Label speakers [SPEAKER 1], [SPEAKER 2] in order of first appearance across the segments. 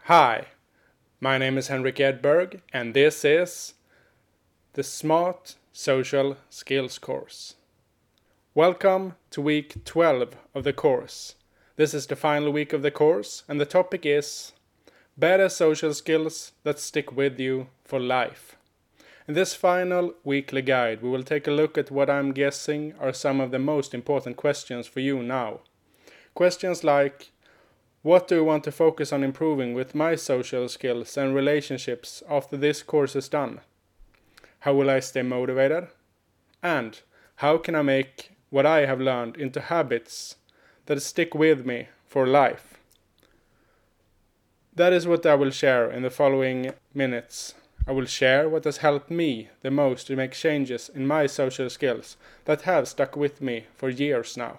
[SPEAKER 1] Hi, my name is Henrik Edberg, and this is the Smart Social Skills course. Welcome to week 12 of the course. This is the final week of the course, and the topic is better social skills that stick with you for life. In this final weekly guide, we will take a look at what I'm guessing are some of the most important questions for you now. Questions like, what do I want to focus on improving with my social skills and relationships after this course is done? How will I stay motivated? And how can I make what I have learned into habits that stick with me for life? That is what I will share in the following minutes. I will share what has helped me the most to make changes in my social skills that have stuck with me for years now.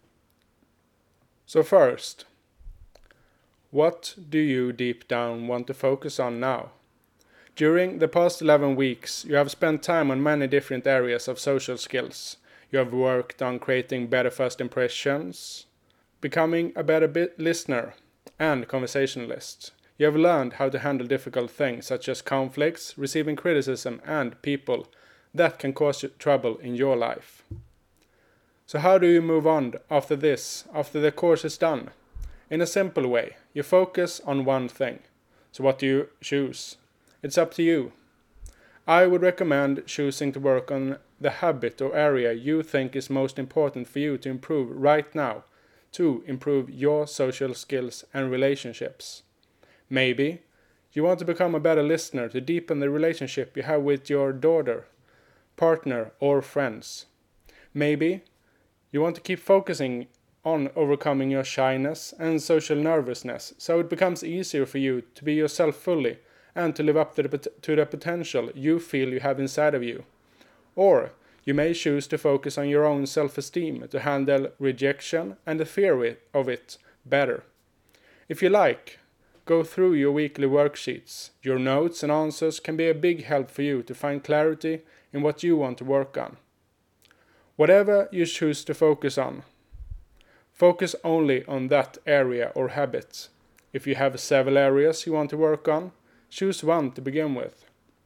[SPEAKER 1] So first, what do you deep down want to focus on now? During the past 11 weeks, you have spent time on many different areas of social skills. You have worked on creating better first impressions, becoming a better listener, and conversationalist. You have learned how to handle difficult things such as conflicts, receiving criticism, and people that can cause you trouble in your life. So how do you move on after this, after the course is done? In a simple way, you focus on one thing. So what do you choose? It's up to you. I would recommend choosing to work on the habit or area you think is most important for you to improve right now, to improve your social skills and relationships. Maybe you want to become a better listener to deepen the relationship you have with your daughter, partner, or friends. Maybe you want to keep focusing on overcoming your shyness and social nervousness, so it becomes easier for you to be yourself fully and to live up to the potential you feel you have inside of you. Or you may choose to focus on your own self-esteem to handle rejection and the fear of it better. If you like, go through your weekly worksheets. Your notes and answers can be a big help for you to find clarity in what you want to work on. Whatever you choose to focus on, focus only on that area or habit. If you have several areas you want to work on, choose one to begin with.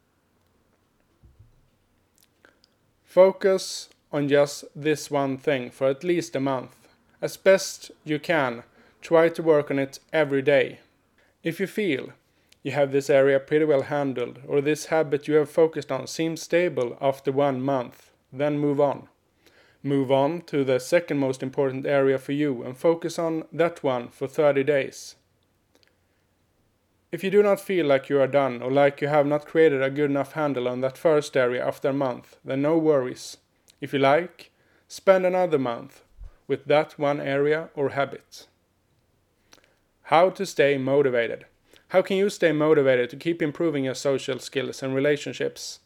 [SPEAKER 1] Focus on just this one thing for at least a month. As best you can, try to work on it every day. If you feel you have this area pretty well handled, or this habit you have focused on seems stable after 1 month, then move on. Move on to the second most important area for you and focus on that one for 30 days. If you do not feel like you are done or like you have not created a good enough handle on that first area after a month, then no worries. If you like, spend another month with that one area or habit. How to stay motivated. How can you stay motivated to keep improving your social skills and relationships?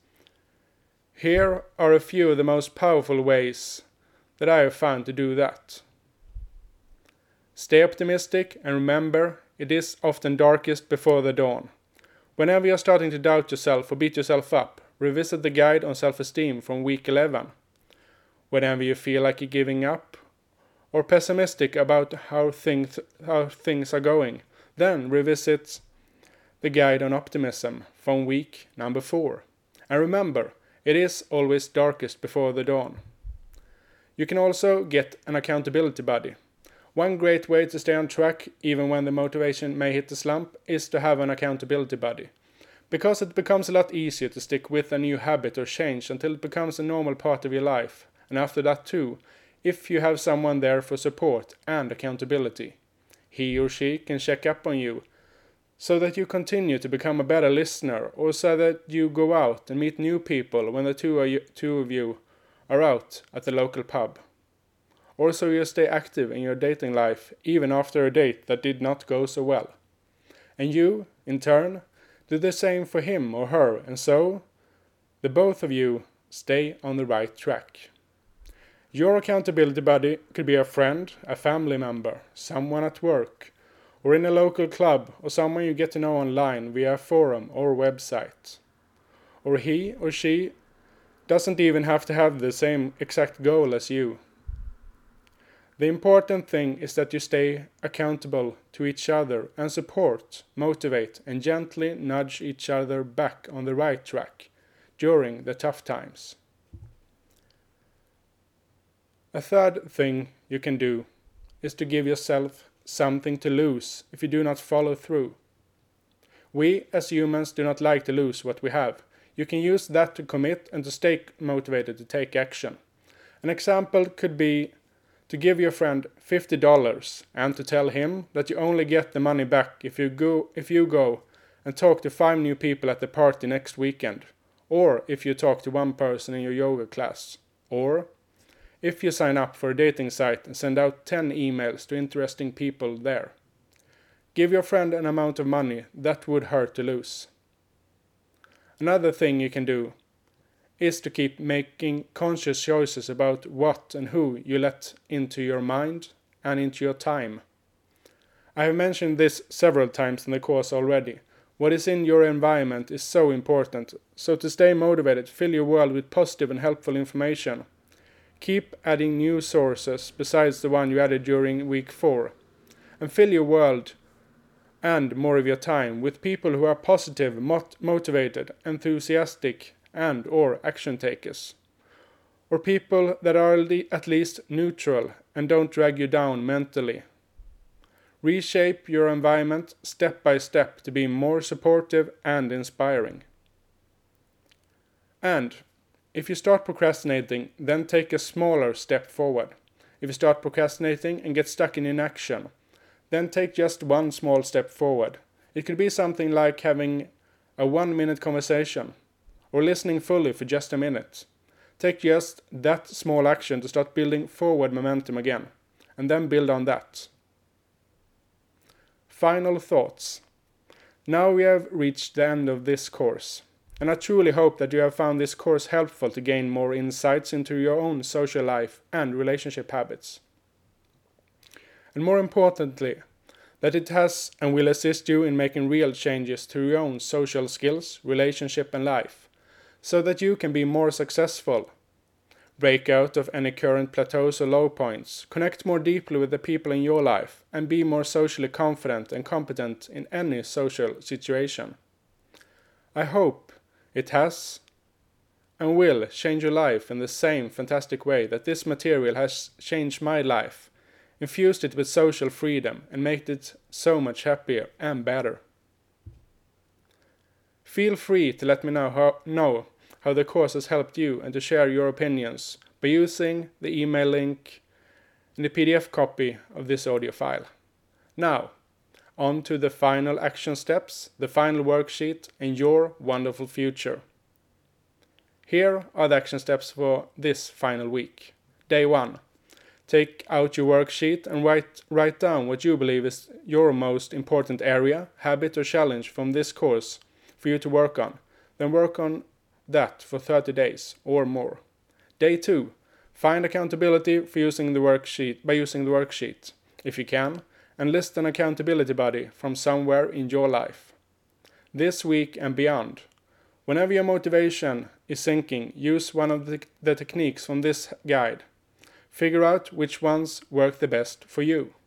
[SPEAKER 1] Here are a few of the most powerful ways that I have found to do that. Stay optimistic and remember, it is often darkest before the dawn. Whenever you're starting to doubt yourself or beat yourself up, revisit the guide on self-esteem from week 11. Whenever you feel like you're giving up or pessimistic about how things are going, then revisit the guide on optimism from week number 4. And remember, it is always darkest before the dawn. You can also get an accountability buddy. One great way to stay on track, even when the motivation may hit the slump, is to have an accountability buddy. Because it becomes a lot easier to stick with a new habit or change until it becomes a normal part of your life. And after that too, if you have someone there for support and accountability. He or she can check up on you so that you continue to become a better listener, or so that you go out and meet new people when the two of you are out at the local pub. Or so you stay active in your dating life even after a date that did not go so well. And you, in turn, do the same for him or her, and so the both of you stay on the right track. Your accountability buddy could be a friend, a family member, someone at work, or in a local club, or someone you get to know online via a forum or website. Or he or she doesn't even have to have the same exact goal as you. The important thing is that you stay accountable to each other and support, motivate, and gently nudge each other back on the right track during the tough times. A third thing you can do is to give yourself something to lose if you do not follow through. We as humans do not like to lose what we have. You can use that to commit and to stay motivated to take action. An example could be to give your friend $50 and to tell him that you only get the money back if you go and talk to 5 new people at the party next weekend, or if you talk to 1 person in your yoga class, or if you sign up for a dating site and send out 10 emails to interesting people there. Give your friend an amount of money that would hurt to lose. Another thing you can do is to keep making conscious choices about what and who you let into your mind and into your time. I have mentioned this several times in the course already. What is in your environment is so important, so to stay motivated, fill your world with positive and helpful information. Keep adding new sources besides the one you added during week 4, and fill your world and more of your time with people who are positive, motivated, enthusiastic, and or action takers, or people that are at least neutral and don't drag you down mentally. Reshape your environment step by step to be more supportive and inspiring. And if you start procrastinating, then take a smaller step forward. If you start procrastinating and get stuck in inaction, then take just 1 small step forward. It could be something like having a 1-minute conversation, or listening fully for just a minute. Take just that small action to start building forward momentum again, and then build on that. Final thoughts. Now we have reached the end of this course, and I truly hope that you have found this course helpful to gain more insights into your own social life and relationship habits. And more importantly, that it has and will assist you in making real changes to your own social skills, relationship and life, so that you can be more successful, break out of any current plateaus or low points, connect more deeply with the people in your life, and be more socially confident and competent in any social situation. I hope it has and will change your life in the same fantastic way that this material has changed my life, infused it with social freedom, and made it so much happier and better. Feel free to let me know how the course has helped you and to share your opinions by using the email link in the PDF copy of this audio file. Now, on to the final action steps, the final worksheet, and your wonderful future. Here are the action steps for this final week. Day 1. Take out your worksheet and write down what you believe is your most important area, habit or challenge from this course for you to work on. Then work on that for 30 days or more. Day 2. Find accountability for using the worksheet, if you can, and list an accountability buddy from somewhere in your life. This week and beyond, whenever your motivation is sinking, use one of the techniques from this guide. Figure out which ones work the best for you.